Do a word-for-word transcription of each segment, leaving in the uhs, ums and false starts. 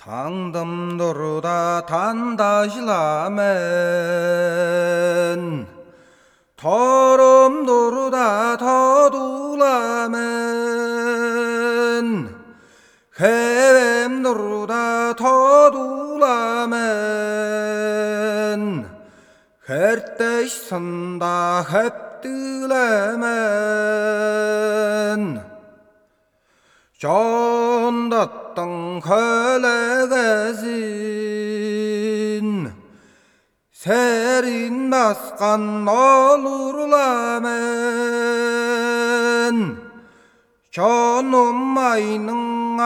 Tangdım durda tandaşlamen, Torum durda todulamen, Hevem durda todulamen, Herteş sında hep dilemen. Jondattın kölegezin, Serin baskan olurlamen. Canım ayının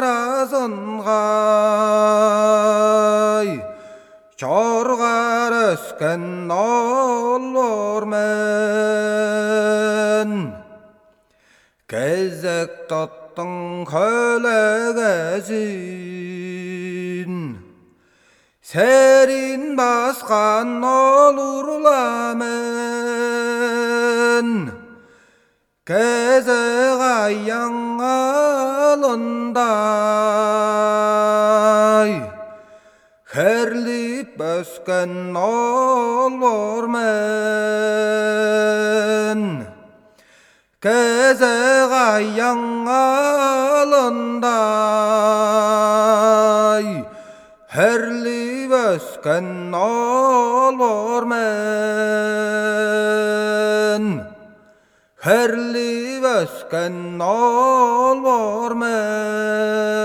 arasıngay, Çorgar ösken olurmen. Gezek tattın kölegezin, Serin baskan olurlamen. Gezek ayyan alınday, Herlip ösken olurmen. Gezek ayyan alınday, Herlip ösken olurmen. Herlip ösken olurmen.